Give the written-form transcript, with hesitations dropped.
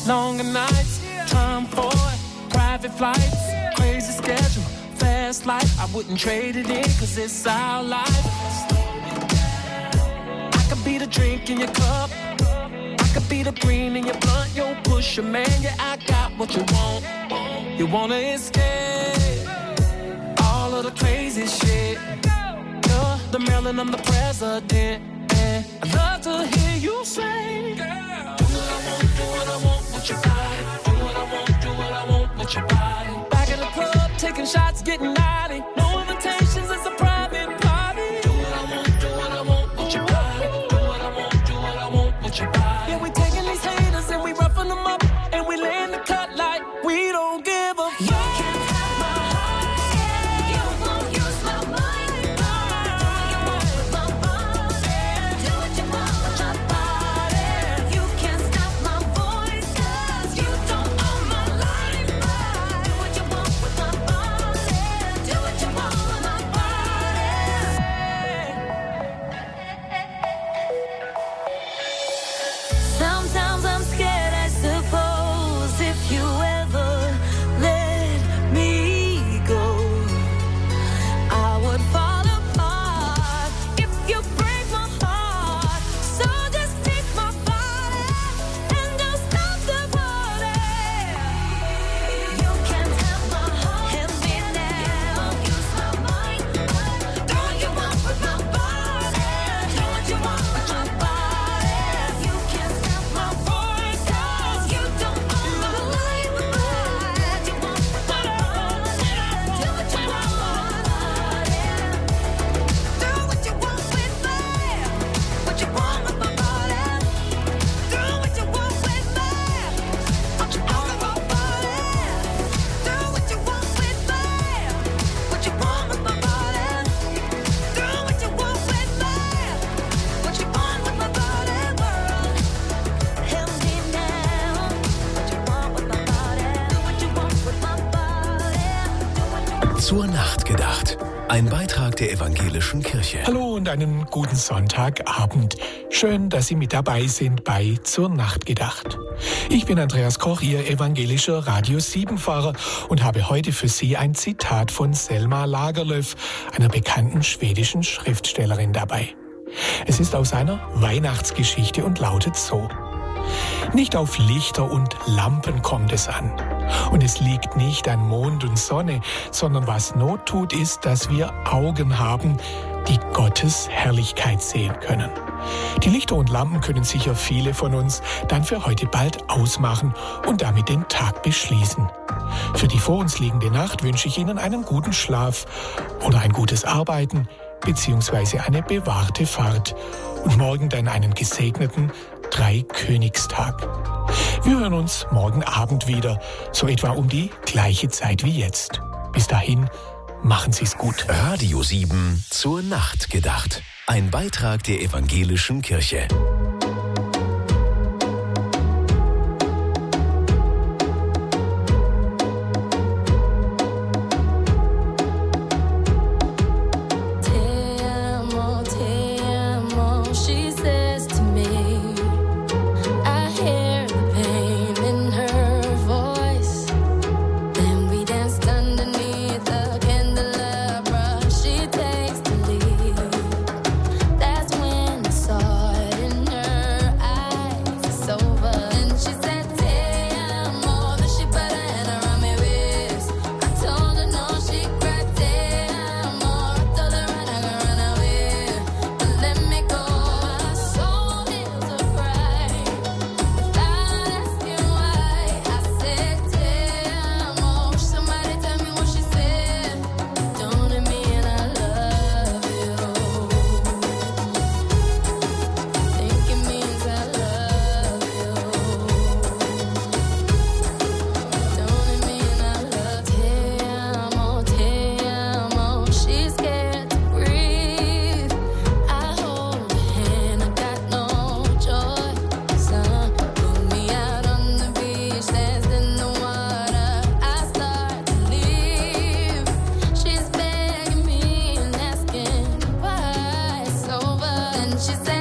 longer nights, time for private flights, crazy schedule, fast life. I wouldn't trade it in, cause it's our life. I could be the drink in your cup, I could be the green in your blunt. Yo, push your man, yeah, I got what you want. You wanna escape all of the crazy shit. You're the Maryland, I'm the president, and I'd love to hear you say, girl, do what I want with your body. Do what I want with your body. Back in the club, taking shots, getting naughty. No invitations, it's a private party. Do what I want with your body. Do what I want with your body. Yeah, we taking these haters and we roughing them up, and we laying the cut like we don't give a fuck. Zur Nacht gedacht. Ein Beitrag der Evangelischen Kirche. Hallo und einen guten Sonntagabend. Schön, dass Sie mit dabei sind bei Zur Nacht gedacht. Ich bin Andreas Koch, Ihr evangelischer Radio 7-Fahrer und habe heute für Sie ein Zitat von Selma Lagerlöf, einer bekannten schwedischen Schriftstellerin, dabei. Es ist aus einer Weihnachtsgeschichte und lautet so: Nicht auf Lichter und Lampen kommt es an. Und es liegt nicht an Mond und Sonne, sondern was Not tut, ist, dass wir Augen haben, die Gottes Herrlichkeit sehen können. Die Lichter und Lampen können sicher viele von uns dann für heute bald ausmachen und damit den Tag beschließen. Für die vor uns liegende Nacht wünsche ich Ihnen einen guten Schlaf oder ein gutes Arbeiten bzw. eine bewahrte Fahrt und morgen dann einen gesegneten Dreikönigstag. Wir hören uns morgen Abend wieder, so etwa um die gleiche Zeit wie jetzt. Bis dahin, machen Sie es gut. Radio 7 zur Nacht gedacht. Ein Beitrag der Evangelischen Kirche. She said